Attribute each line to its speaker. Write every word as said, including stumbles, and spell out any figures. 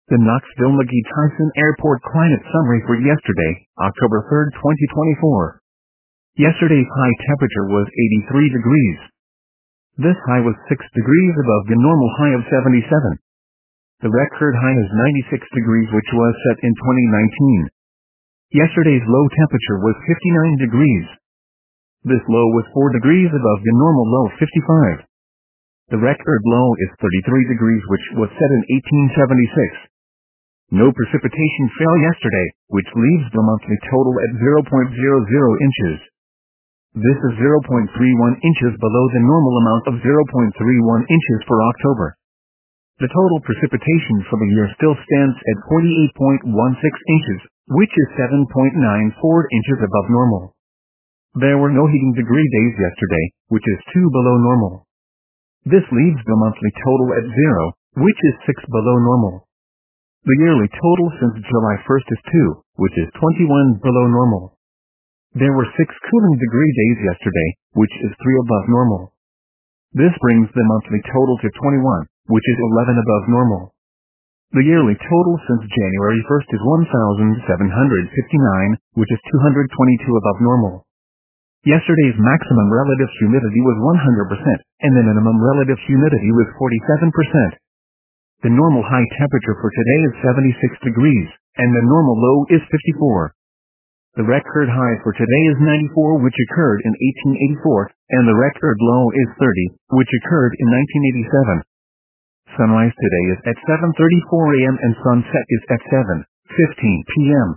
Speaker 1: The Knoxville-McGhee Tyson Airport climate summary for yesterday, October third, twenty twenty-four. Yesterday's high temperature was eighty-three degrees. This high was six degrees above the normal high of seventy-seven. The record high is ninety-six degrees, which was set in twenty nineteen. Yesterday's low temperature was fifty-nine degrees. This low was four degrees above the normal low of fifty-five. The record low is thirty-three degrees, which was set in eighteen seventy-six. No precipitation fell yesterday, which leaves the monthly total at zero point zero zero inches. This is zero point three one inches below the normal amount of zero point three one inches for October. The total precipitation for the year still stands at forty-eight point one six inches, which is seven point nine four inches above normal. There were no heating degree days yesterday, which is two below normal. This leaves the monthly total at zero, which is six below normal. The yearly total since July first is two, which is twenty-one below normal. There were six cooling degree days yesterday, which is three above normal. This brings the monthly total to twenty-one, which is eleven above normal. The yearly total since January first is one thousand seven hundred fifty-nine, which is two hundred twenty-two above normal. Yesterday's maximum relative humidity was one hundred percent, and the minimum relative humidity was forty-seven percent. The normal high temperature for today is seventy-six degrees, and the normal low is fifty-four. The record high for today is ninety-four, which occurred in eighteen eighty-four, and the record low is thirty, which occurred in nineteen eighty-seven. Sunrise today is at seven thirty-four a m and sunset is at seven fifteen p m